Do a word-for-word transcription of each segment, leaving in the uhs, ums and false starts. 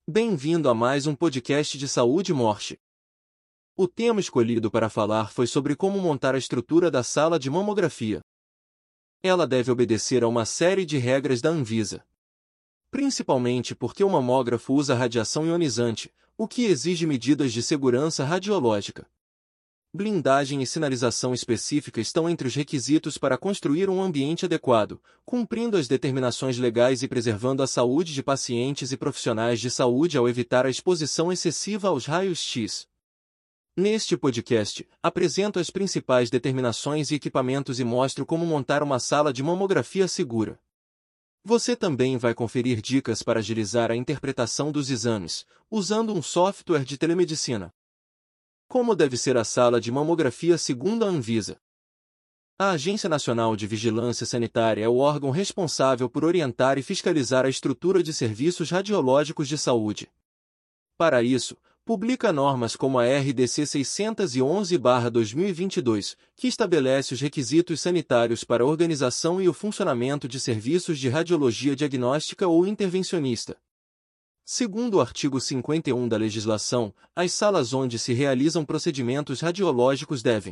Bem-vindo a mais um podcast de saúde e morte. O tema escolhido para falar foi sobre como montar a estrutura da sala de mamografia. Ela deve obedecer a uma série de regras da Anvisa. Principalmente porque o mamógrafo usa radiação ionizante, o que exige medidas de segurança radiológica. Blindagem e sinalização específica estão entre os requisitos para construir um ambiente adequado, cumprindo as determinações legais e preservando a saúde de pacientes e profissionais de saúde ao evitar a exposição excessiva aos raios-X. Neste podcast, apresento as principais determinações e equipamentos e mostro como montar uma sala de mamografia segura. Você também vai conferir dicas para agilizar a interpretação dos exames, usando um software de telemedicina. Como deve ser a sala de mamografia segundo a Anvisa? A Agência Nacional de Vigilância Sanitária é o órgão responsável por orientar e fiscalizar a estrutura de serviços radiológicos de saúde. Para isso, publica normas como a R D C seiscentos e onze barra dois mil e vinte e dois, que estabelece os requisitos sanitários para a organização e o funcionamento de serviços de radiologia diagnóstica ou intervencionista. Segundo o artigo cinquenta e um da legislação, as salas onde se realizam procedimentos radiológicos devem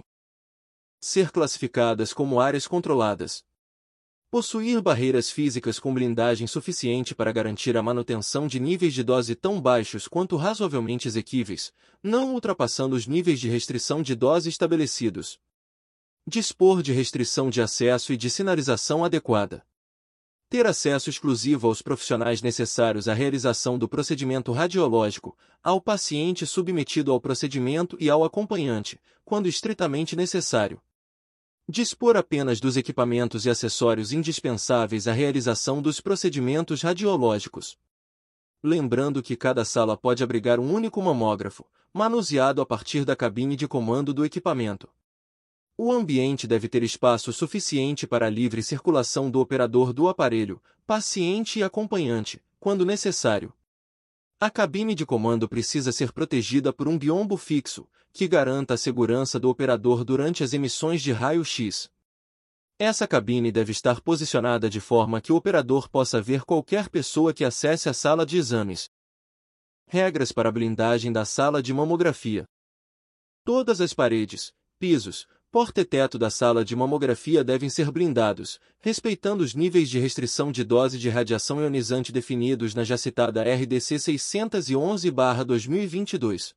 ser classificadas como áreas controladas, possuir barreiras físicas com blindagem suficiente para garantir a manutenção de níveis de dose tão baixos quanto razoavelmente exequíveis, não ultrapassando os níveis de restrição de dose estabelecidos, dispor de restrição de acesso e de sinalização adequada, ter acesso exclusivo aos profissionais necessários à realização do procedimento radiológico, ao paciente submetido ao procedimento e ao acompanhante, quando estritamente necessário. Dispor apenas dos equipamentos e acessórios indispensáveis à realização dos procedimentos radiológicos. Lembrando que cada sala pode abrigar um único mamógrafo, manuseado a partir da cabine de comando do equipamento. O ambiente deve ter espaço suficiente para a livre circulação do operador do aparelho, paciente e acompanhante, quando necessário. A cabine de comando precisa ser protegida por um biombo fixo, que garanta a segurança do operador durante as emissões de raio-X. Essa cabine deve estar posicionada de forma que o operador possa ver qualquer pessoa que acesse a sala de exames. Regras para a blindagem da sala de mamografia. Todas as paredes, pisos, porta e teto da sala de mamografia devem ser blindados, respeitando os níveis de restrição de dose de radiação ionizante definidos na já citada R D C seiscentos e onze barra dois mil e vinte e dois.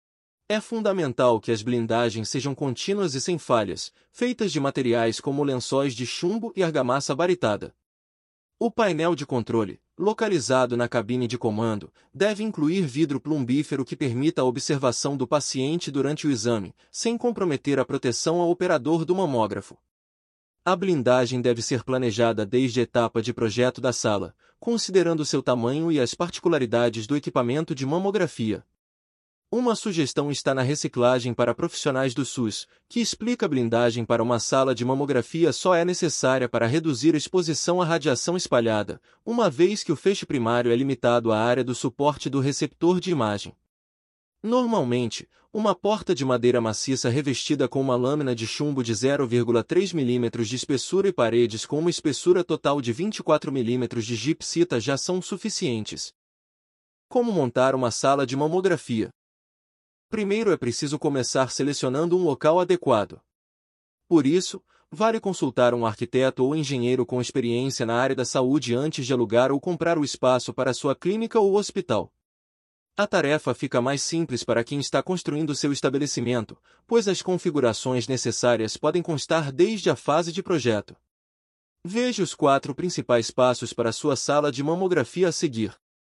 É fundamental que as blindagens sejam contínuas e sem falhas, feitas de materiais como lençóis de chumbo e argamassa baritada. O painel de controle, localizado na cabine de comando, deve incluir vidro plumbífero que permita a observação do paciente durante o exame, sem comprometer a proteção ao operador do mamógrafo. A blindagem deve ser planejada desde a etapa de projeto da sala, considerando seu tamanho e as particularidades do equipamento de mamografia. Uma sugestão está na reciclagem para profissionais do SUS, que explica a blindagem para uma sala de mamografia só é necessária para reduzir a exposição à radiação espalhada, uma vez que o feixe primário é limitado à área do suporte do receptor de imagem. Normalmente, uma porta de madeira maciça revestida com uma lâmina de chumbo de zero vírgula três milímetros de espessura e paredes com uma espessura total de vinte e quatro milímetros de gipsita já são suficientes. Como montar uma sala de mamografia? Primeiro é preciso começar selecionando um local adequado. Por isso, vale consultar um arquiteto ou engenheiro com experiência na área da saúde antes de alugar ou comprar o espaço para sua clínica ou hospital. A tarefa fica mais simples para quem está construindo seu estabelecimento, pois as configurações necessárias podem constar desde a fase de projeto. Veja os quatro principais passos para sua sala de mamografia a seguir.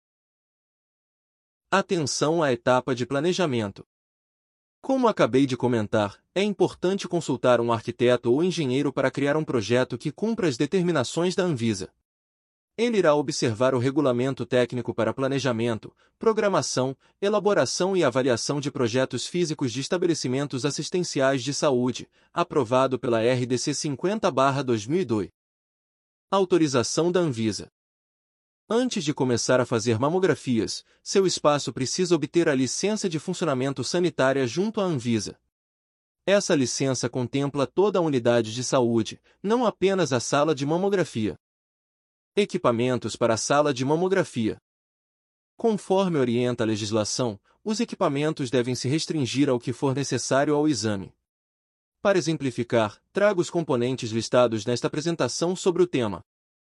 Atenção à etapa de planejamento. Como acabei de comentar, é importante consultar um arquiteto ou engenheiro para criar um projeto que cumpra as determinações da Anvisa. Ele irá observar o regulamento técnico para planejamento, programação, elaboração e avaliação de projetos físicos de estabelecimentos assistenciais de saúde, aprovado pela R D C cinquenta barra dois mil e dois. Autorização da Anvisa. Antes de começar a fazer mamografias, seu espaço precisa obter a licença de funcionamento sanitária junto à Anvisa. Essa licença contempla toda a unidade de saúde, não apenas a sala de mamografia. Equipamentos para a sala de mamografia. Conforme orienta a legislação, os equipamentos devem se restringir ao que for necessário ao exame. Para exemplificar, trago os componentes listados nesta apresentação sobre o tema: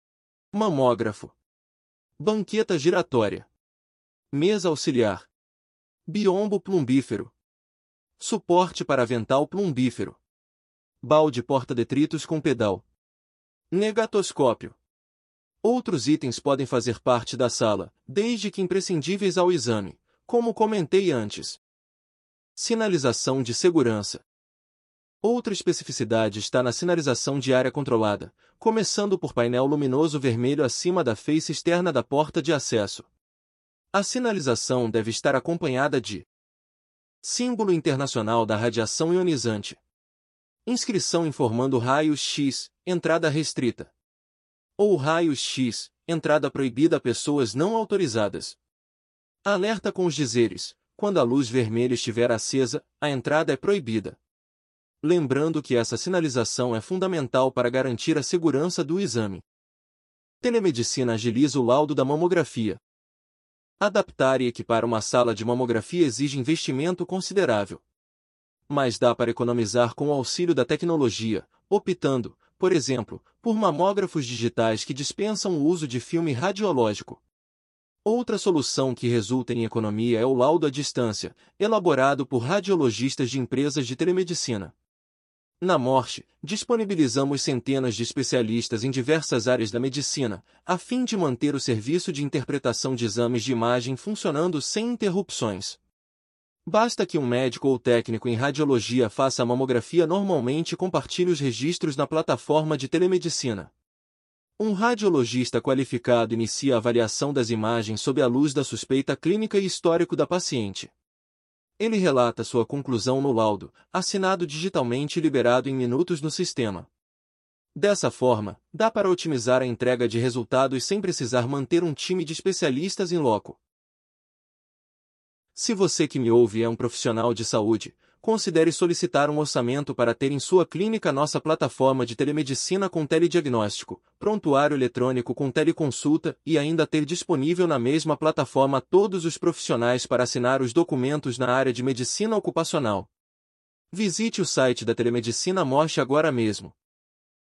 mamógrafo, banqueta giratória, mesa auxiliar, biombo plumbífero, suporte para avental plumbífero, balde porta-detritos com pedal, negatoscópio. Outros itens podem fazer parte da sala, desde que imprescindíveis ao exame, como comentei antes. Sinalização de segurança. Outra especificidade está na sinalização de área controlada, começando por painel luminoso vermelho acima da face externa da porta de acesso. A sinalização deve estar acompanhada de símbolo internacional da radiação ionizante, inscrição informando raios X, entrada restrita, ou raios X, entrada proibida a pessoas não autorizadas. Alerta com os dizeres: quando a luz vermelha estiver acesa, a entrada é proibida. Lembrando que essa sinalização é fundamental para garantir a segurança do exame. Telemedicina agiliza o laudo da mamografia. Adaptar e equipar uma sala de mamografia exige investimento considerável. Mas dá para economizar com o auxílio da tecnologia, optando, por exemplo, por mamógrafos digitais que dispensam o uso de filme radiológico. Outra solução que resulta em economia é o laudo à distância, elaborado por radiologistas de empresas de telemedicina. Na Morse, disponibilizamos centenas de especialistas em diversas áreas da medicina, a fim de manter o serviço de interpretação de exames de imagem funcionando sem interrupções. Basta que um médico ou técnico em radiologia faça a mamografia normalmente e compartilhe os registros na plataforma de telemedicina. Um radiologista qualificado inicia a avaliação das imagens sob a luz da suspeita clínica e histórico da paciente. Ele relata sua conclusão no laudo, assinado digitalmente e liberado em minutos no sistema. Dessa forma, dá para otimizar a entrega de resultados sem precisar manter um time de especialistas em loco. Se você que me ouve é um profissional de saúde, considere solicitar um orçamento para ter em sua clínica nossa plataforma de telemedicina com telediagnóstico, prontuário eletrônico com teleconsulta e ainda ter disponível na mesma plataforma todos os profissionais para assinar os documentos na área de medicina ocupacional. Visite o site da Telemedicina Morse agora mesmo.